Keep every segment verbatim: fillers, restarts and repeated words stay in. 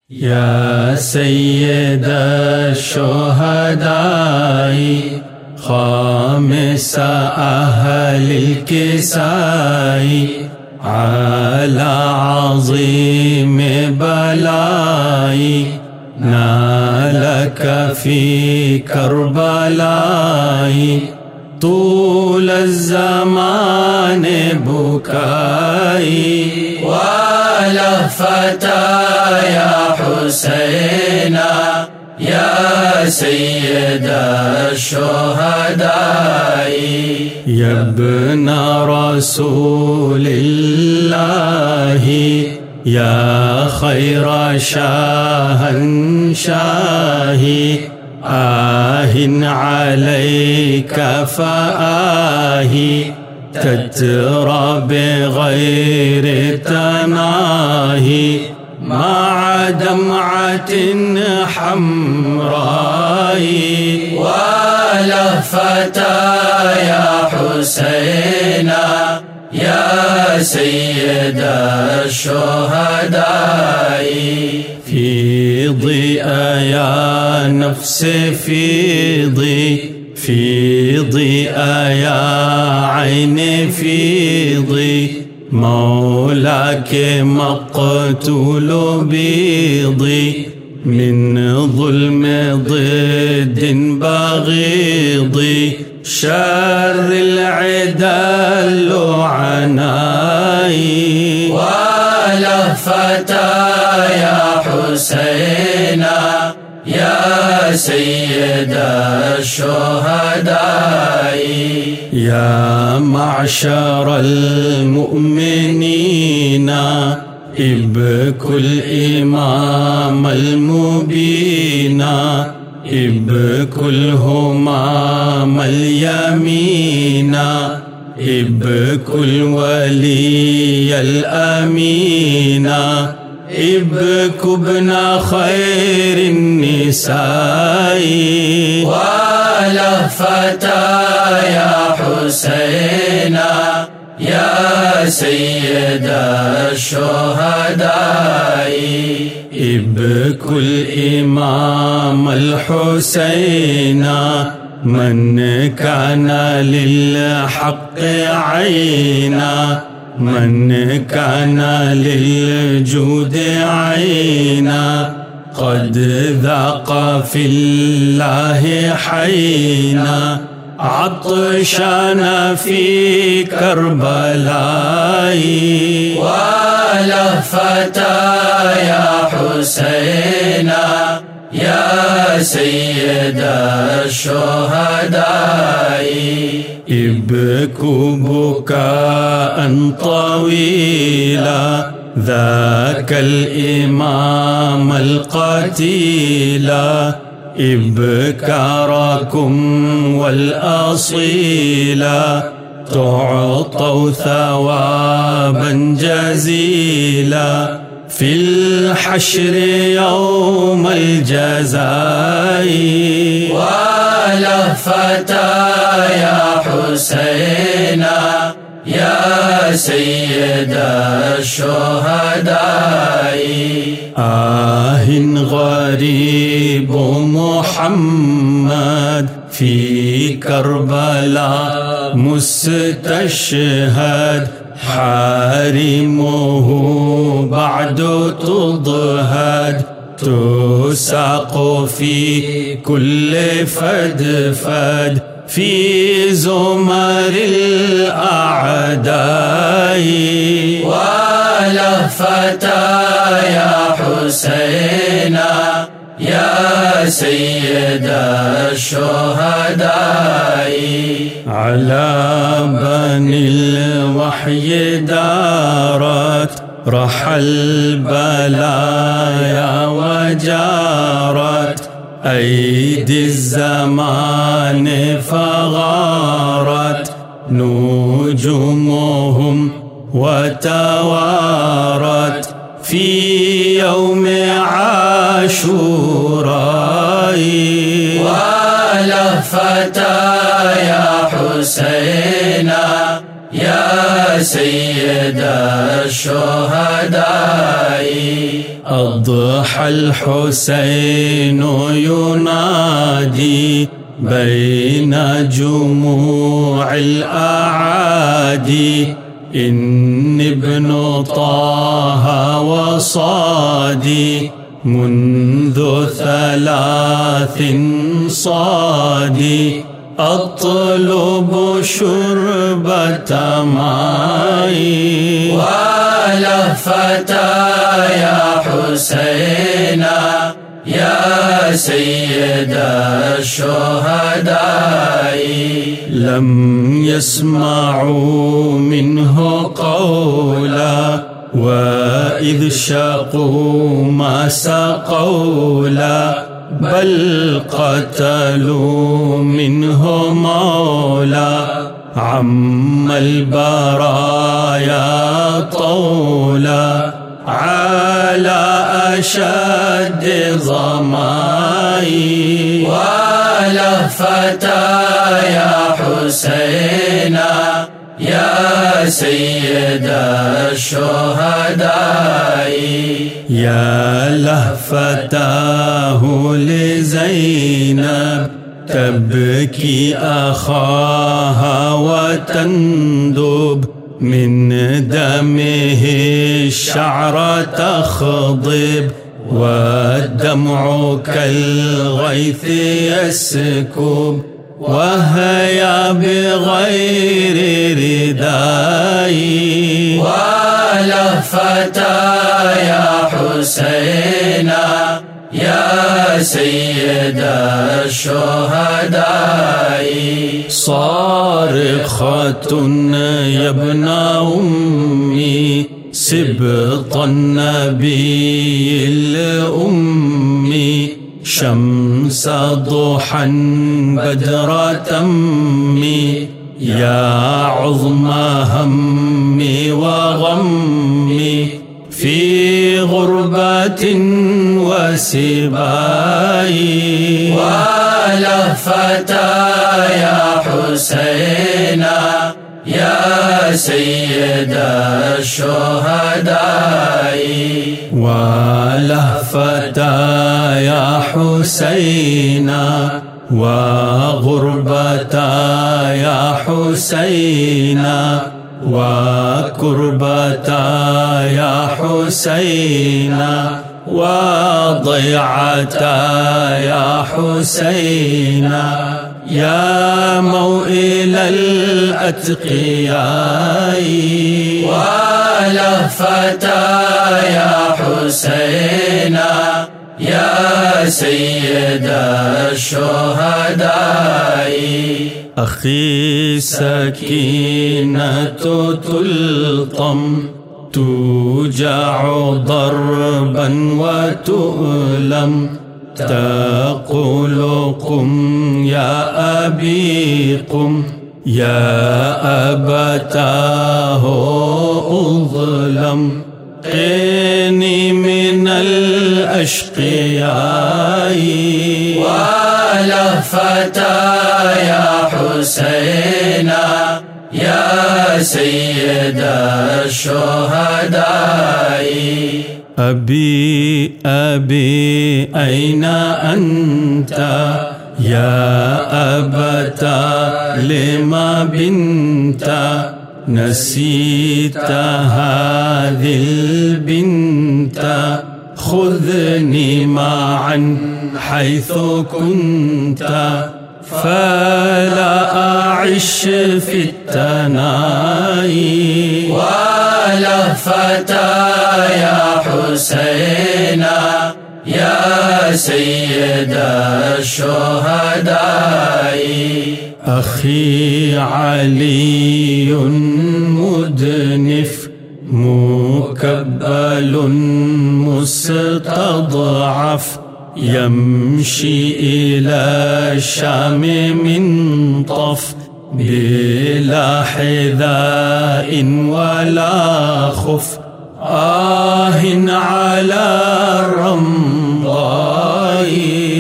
يا سيد الشهداء خامس أهل الكساء على عظيم بلاء نالك في كربلاء طول الزمان بكائي ولهفتا يا حسينا يا سيد الشهداء يا ابن رسول الله يا خير شاهنشاه آه عليك فآه تترى بغير تناهي مع دمعة حمراء ولهفتا يا حسينا يا سيد الشهداء فيضي يا نفس فيضي فيضي يا عين فيضي مولاك مقتول بيضي من ظلم ضد بغيضي شر العدا اللعناي ولهفتا يا حسينا يا سيد الشهداء يا معشر المؤمنين ابكوا الإمام المبين ابكوا الهمام اليمين ابكوا الولي الأمين ابكوا ابن خير النساء ولهفتا يا حسينا يا سيد الشهداء ابكوا الإمام الحسين من كان للحق عينا من كان للجود عينا قد ذاق في الله حينا عطشان في كربلاء ولهفتا يا حسينا يا سيد الشهداء ابكوا بكاء طويلا ذاك الإمام القتيلا إبكاركم والأصيلا تعطوا ثوابا جزيلا في الحشر يوم الجزاء ولهفتا يا حسينا يا سيد الشهداء آه غريب محمد في كربلاء مستشهد حارمه بعد تضهد تساق في كل فدفد في زمر الأعداء ولهفتا يا حسينا يا سيد الشهداء على بني الوحي دارت رحى البلايا وجارت أيدي الزمان فغارت نجومهم وتوارت في يوم عاشوراء ولهفتا يا حسينا يا سيد الشهداء أضحى الحسين ينادي بين جموع الأعادي إني ابن طه وصادي منذ ثلاث صادي أطلب شربة ماء ولهفة يا حسينا يا سيد الشهداء لم يسمعوا منه قولا وإذ شقوا ما سقولا بل قتلوا منه مولا عم البرايا طولا على أشد ظمائي ولهفة يا حسينا يا سيد الشهداء يا لهفتاه لزينب تبكي أخاها وتندب من دمه الشعر تخضب والدمع كالغيث يسكب وهي بغير رداء ولهفة يا حسينا يا سيد الشهداء صارخة يا ابن أمي سبط النبي الأمي شمس ضحى بدر تمي يا عظم همي وغمي في غربة وسباي ولهفة يا حسينا يا سيد الشهداء ولهفة يا حسينا وغربة يا حسينا وكربة يا حسينا وضيعة يا حسينا يا موئل الأتقياء ولهفة يا حسينا يا سيد الشهداء أخي سكينة تلطم توجع ضربا وتؤلم تقول قم يا أبي قم يا أبتاه أظلم قني من الأشقياء ولهفة يا حسينا يا سيد الشهداء أبي أبي أين أنت يا أبتا لما بنت نسيت هذه البنت خذني معا حيث كنت فلا أعش في التناي ولهفة يا حسينا يا سيد الشهداء أخي علي مدنف مكبل مستضعف يمشي إلى الشام من طف بلا حذاء ولا خف آه على الرمضاء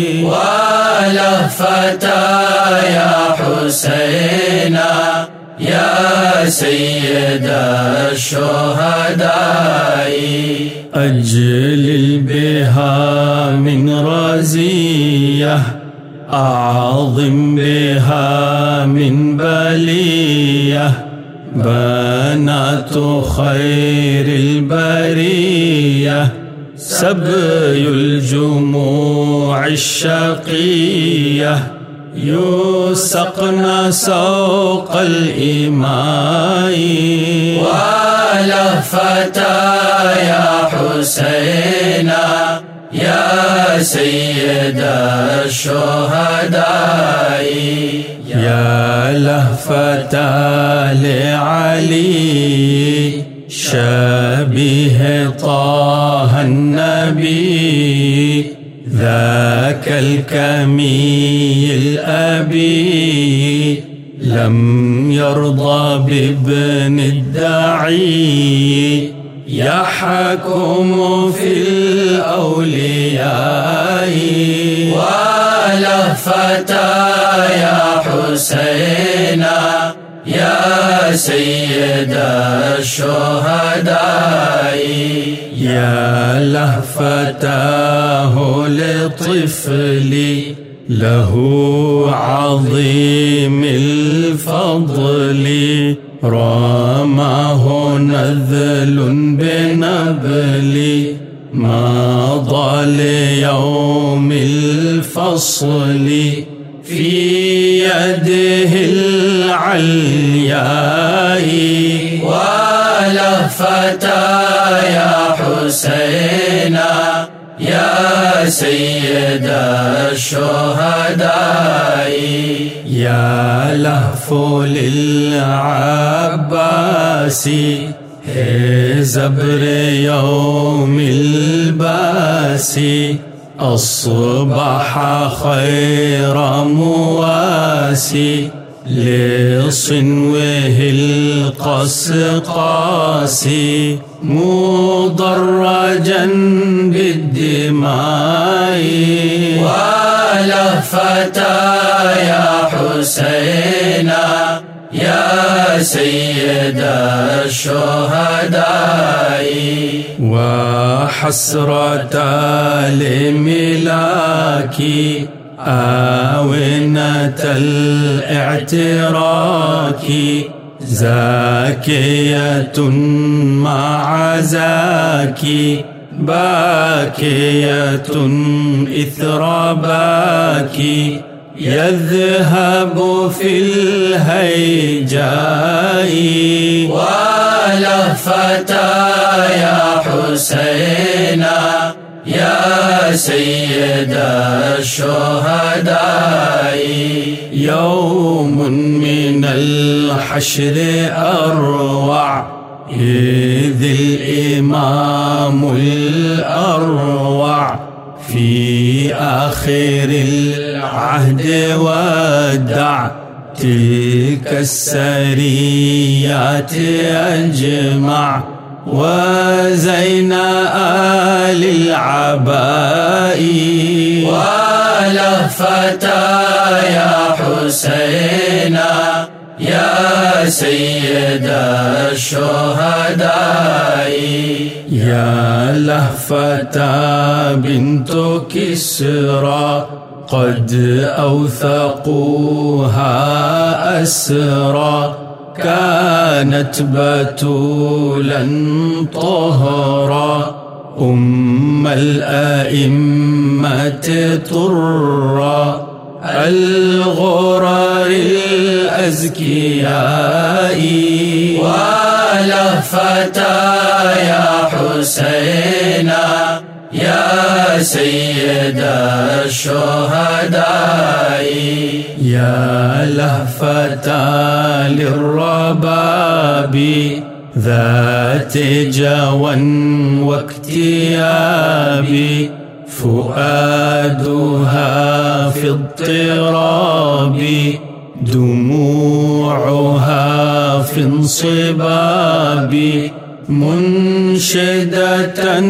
ولهفة يا حسينا يا سيد الشهداء أجلل بها من رزية أعظم بها من بلية بنات خير البرية سبي الجموع الشقية يسقن سوق الإماء ولهفتا يا حسينا يا سيد الشهداء يا لهفتا لعلي شبيه طه النبي ذاك الكمي الأبي لم يرضى بابن الداعي يحكم في الأولياء ولهفتا يا حسينا يا سيد الشهداء يا لهفتاه لطفلي له عظيم الفضل رماه نذل بنبل مضى ليوم الفصل في يده العلياء ولهفتا يا حسينا يا سيد الشهداء يا لهف للعباس زبر يوم الباس أصبح خير مواسي لصنوه القسقاس مضرجا بالدماء ولهفتا يا حسينا يا سيد الشهداء وحسرة لملاكي آونة الاعتراك زاكية مع زاكي باكية إثر باكي يذهب في الهيجاء ولهفتا يا حسينا يا سيد الشهداء يوم من الحشر أروع إذ الإمام الأروع في آخر العهد ودع تلك السريات أجمع وزين آل العباء ولهفتا يا حسينا يا سيد الشهداء يا لهفتا بنت كسرى قد أوثقوها أسرى كانت بتولا طهرا أم الأئمة طرا الغرر الأزكياء ولهفتا يا حسينا يا سيد الشهداء يا لهفتا للرباب ذات جوى واكتياب فؤادها في اضطراب دموعها في انصباب منشدة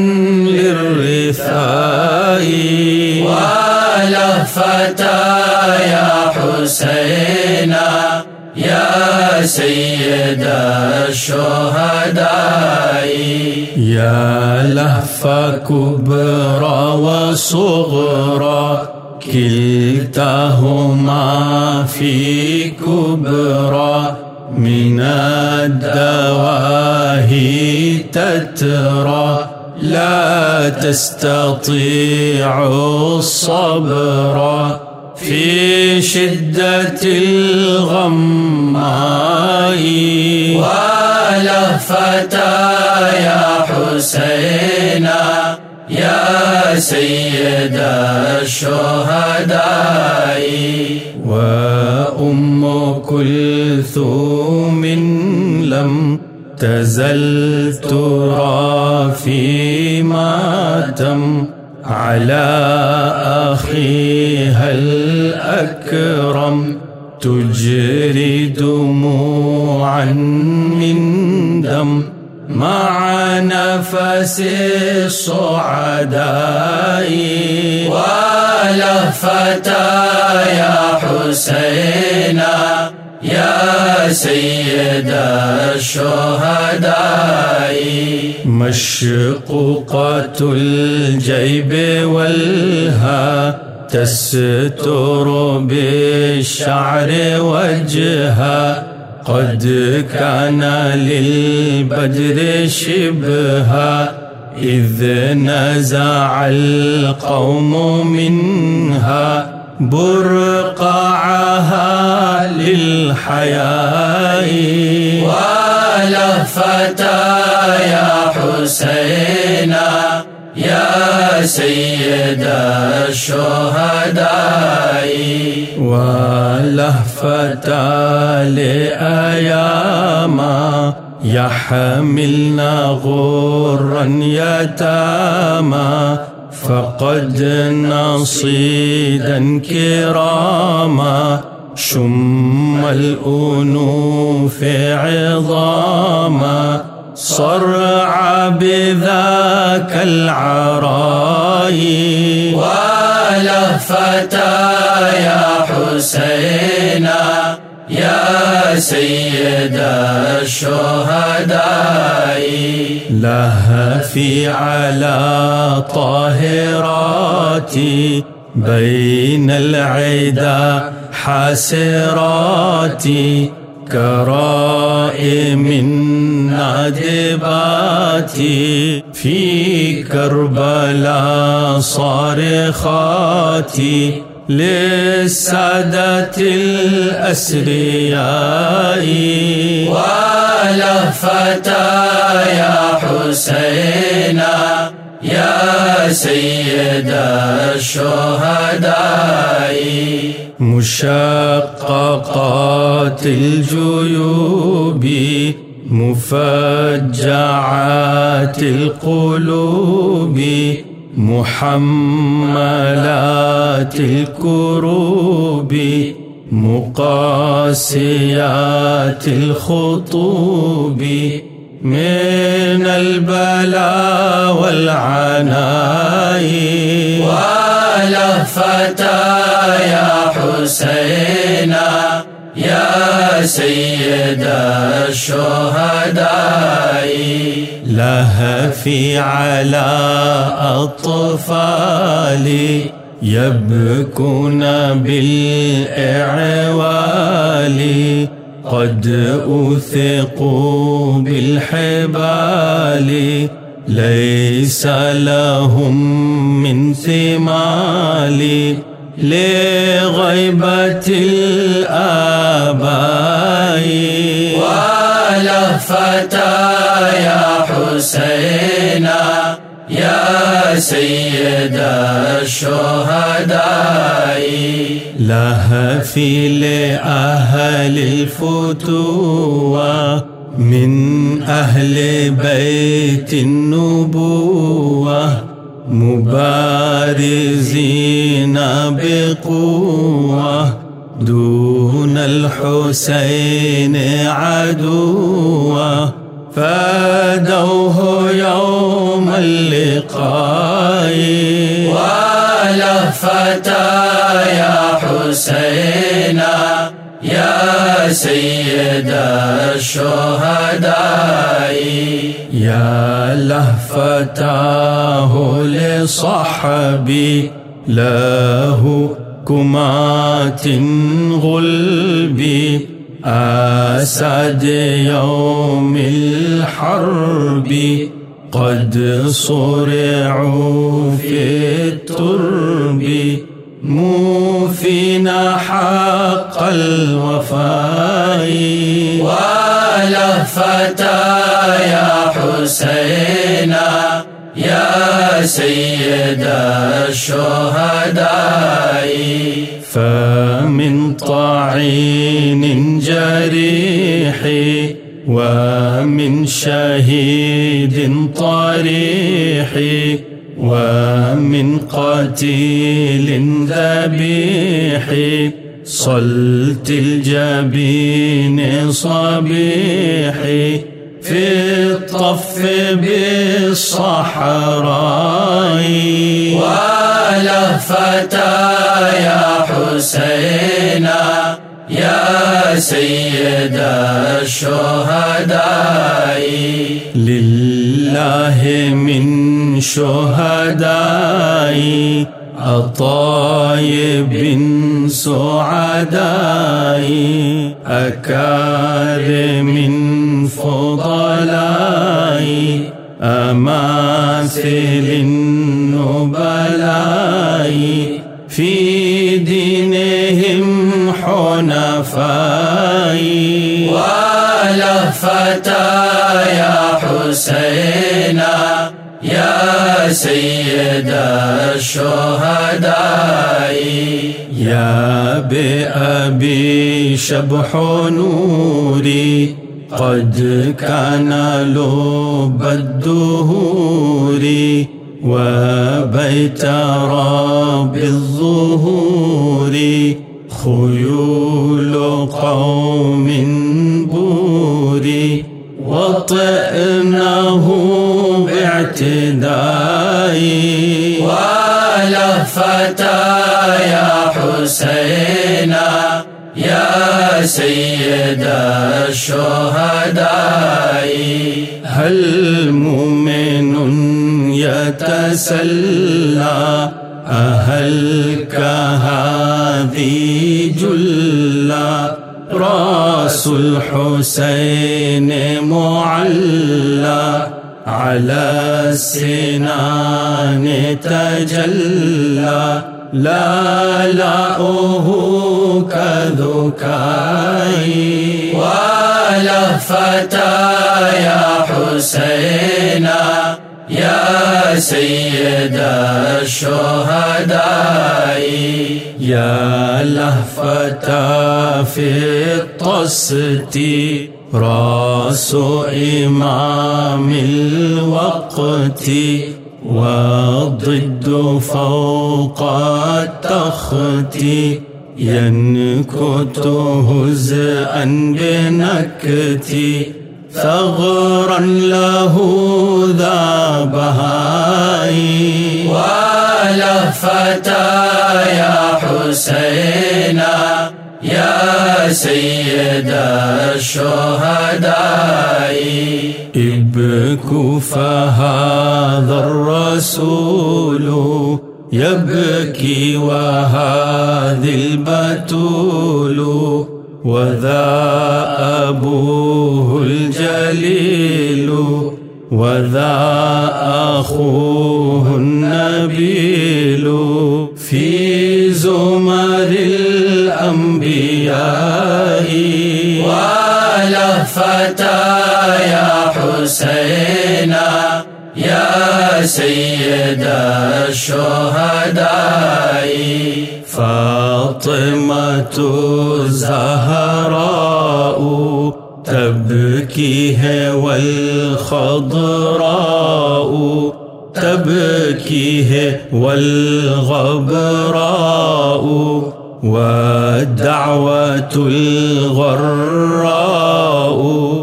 للرثاء ولهفتا يا حسينا يا سيد الشهداء يا لهفتا فكبرى وصغرى كلتاهما في كبرى من الدواهي تترى لا تستطيع الصبر في شدة الغماء ولهفتا يا حسينا يا سيد الشهداء وأم كلثوم لم تزل ترى في ماتم على أخيها الأكرم تجري دموعا من دم مع نفس الصعداء ولهفتا يا حسينا يا سيد الشهداء مشقوقة الجيب والها تستر بالشعر وجها قد كان للبدر شبها إذ نزع القوم منها برقعها للحياء ولهفتا يا حسينا يا سيد الشهداء ولهفتا لأياما يحملنا غرا يتاما فقد نصيدا كراما شم الأنوف عظاما صرع بذاك العراء ولهفتا يا حسينا يا سيد الشهداء لهفي على طاهراتي بين العدا حاسراتي كرائم نادباتي في كربلاء صارخاتي للسادة الأسرياء ولهفتا يا حسينا يا سيد الشهداء مشققات الجيوب مفجعات القلوب محملات الكروب مقاسيات الخطوب من البلاء والعناء ولهفتا يا حسينا يا سيد الشهداء لهفي على أطفالي يبكون بالإعوال قد أوثقوا بالحبال ليس لهم من ثمال لغيبة الآباء ولهفتا يا حسينا يا سيد الشهداء لهفي لأهل الفتوى من أهل بيت النبوة مبارزين بقوة دون الحسين عدوة فادوه يوم اللقاء ولهفتا يا حسينا يا سيد الشهداء يا لهفتاه لصحبي له كمات غلبي أسد يوم الحرب قد صرعوا في الترب موفين حق الوفاء ولهفتا يا حسينا يا سيد الشهداء فمن طعين جريح ومن شهيد طريح ومن قتيل ذبيح صلت الجبين صبيح في الطف بالصحراء ولهفتا يا حسينا يا سيد الشهداء لله من شهداء الطيب سعداء أكارم فضلاء أماثل النبلاء في دينهم حنفاء ولهفتا يا حسينا يا سيد الشهداء يا بأبي شبح نوري قد كان لب الدهور وبيت رب الظهور خيول قوم بوري وطئناه باعتداء ولهفتا يا حسينا يا سيد الشهداء هل مؤمن يتسلى أهلك هذه جلة رأس الحسين معلى على السنان تجلى لا لاؤه كذكاي ولهفتا يا حسينا يا سيد الشهداء يا لهفتا في الطست رأس إمام الوقت والضد فوق التخت ينكت هزءا بنكتي ثغرا له ذا بهاء ولهفتا يا حسينا يا سيد الشهداء ابكوا فهذا الرسول يبكي وهذه البتول وذا أبوه الجليل وذا أخوه النبيل في زمر الأنبياء ولهفتا يا حسينا يا سيد الشهداء فاطمة الزهراء تبكيه والخضراء تبكيه والغبراء والدعوة الغراء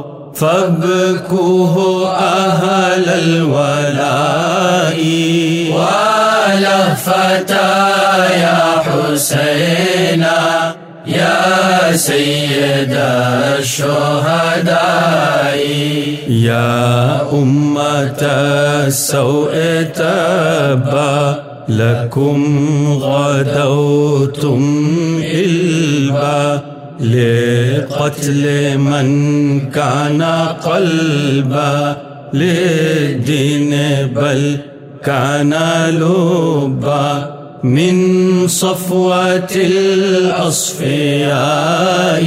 فابكوه أهل الولاء ولهفتا يا حسينا يا سيد الشهداء يا أمة السوء تبا لكم غدوتم إلبا لقتل من كان قلبا للدين بل كان لبا من صفوة الأصفياء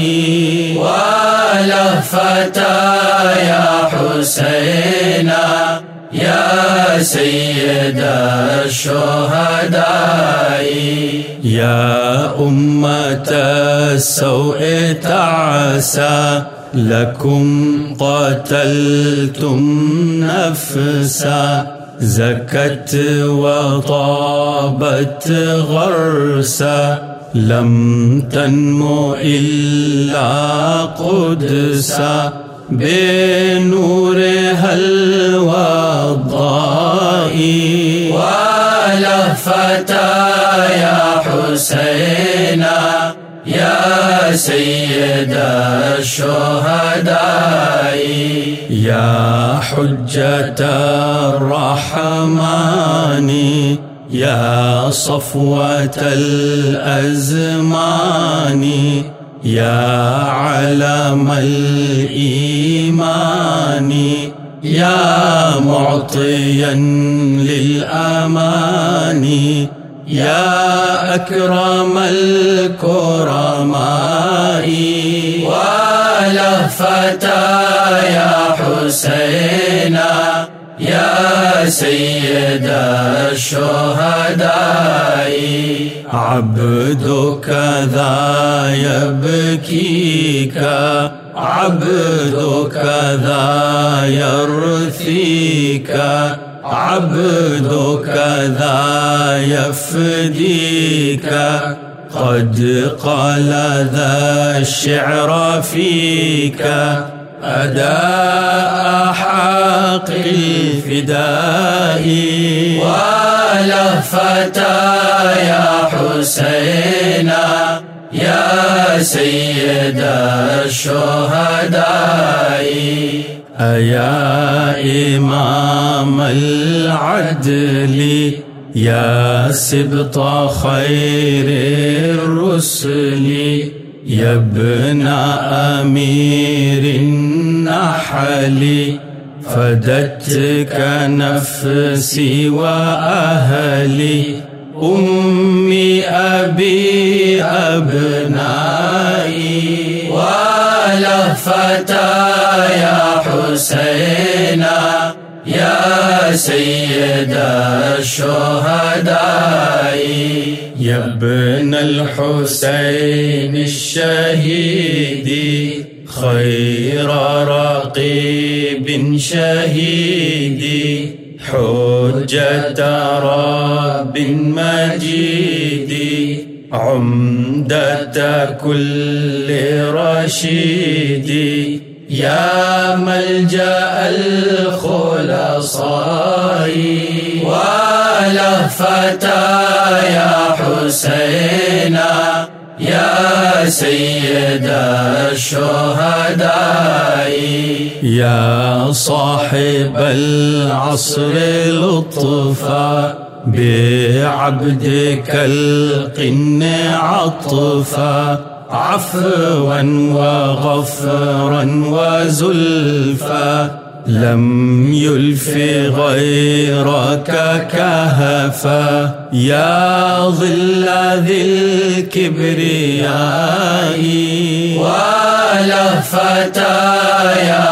ولهفة يا حسينا يا سيد الشهداء يا أمة السوء تعسى لكم قتلتم نفسا زكت وطابت غرسا لم تنمو إلا قدسا بنورها الوضاء ولهفة يا حسينا يا سيد الشهداء يا حجة الرحمن يا صفوة الأزمان يا علم الإيمان يا معطيا للأمان يا أكرم الكرماء ولهفة يا حسينا يا سيد الشهداء عبدك ذا يبكيك عبدك ذا يرثيك عبدك ذا يفديك قد قال ذا الشعر فيك أداء حق الفداء ولهفة يا حسينا يا سيد الشهداء أيا إمام العدل يا سبط خير الرسل يا ابن أمير النحل فدتك نفسي وأهلي أمي أبي أبنائي ولهفة يا حسينا يا سيد الشهداء يا ابن الحسين الشهيد خير رقيب شهيد حجة رب مجيد عمدة كل رشيد يا ملجأ الخلصاء ولهفة يا حسينا يا سيد الشهداء يا صاحب العصر لطفا بعبدك القن عطفا عفوا وغفرا وزلفا لم يلف غيرك كهفا يا ظل ذي الكبرياء ولهفة يا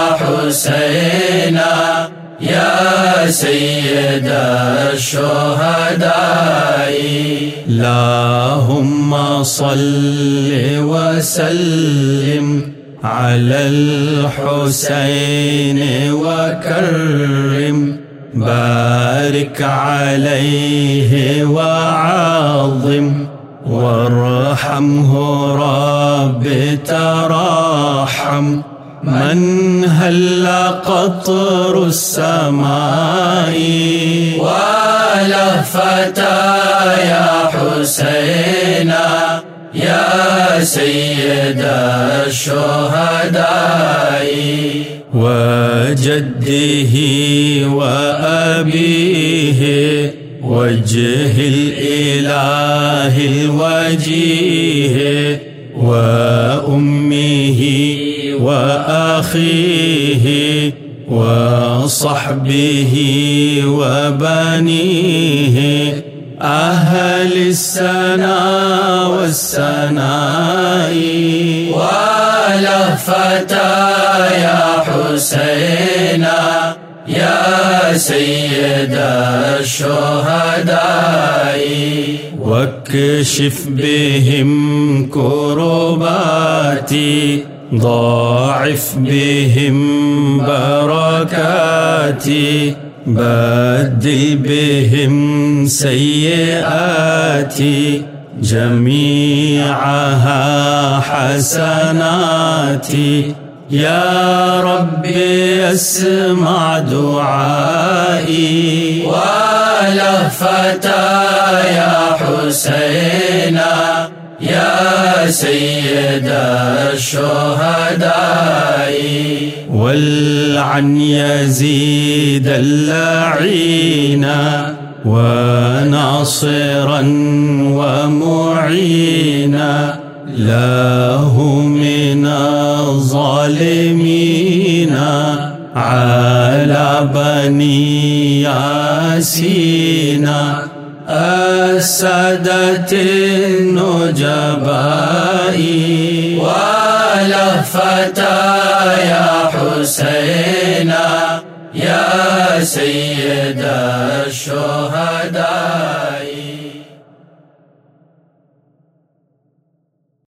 حسينا يا سيد الشهداء اللهم صل وسلم على الحسين وكرم بارك عليه وعظم وارحمه رب تراحم من هل قطر السماء ولهفة يا حسينا يا سيد الشهداء وجده وأبيه وجه الإله الوجيه وأمه وأخيه وصحبه وبنيه أهل السنا والسناء ولهفتا يا حسينا يا سيد الشهداء واكشف بهم كرباتي ضاعف بهم بركاتي بدل بهم سيئاتي جميعها حسناتي يا ربي اسمع دعائي ولهفتا يا حسينا يا سيد الشهداء والعن يزيد اللعينا وناصرا ومعينا له من الظالمين على بني ياسين السادة النجباء ولهفتا يا حسينا يا سيد الشهداء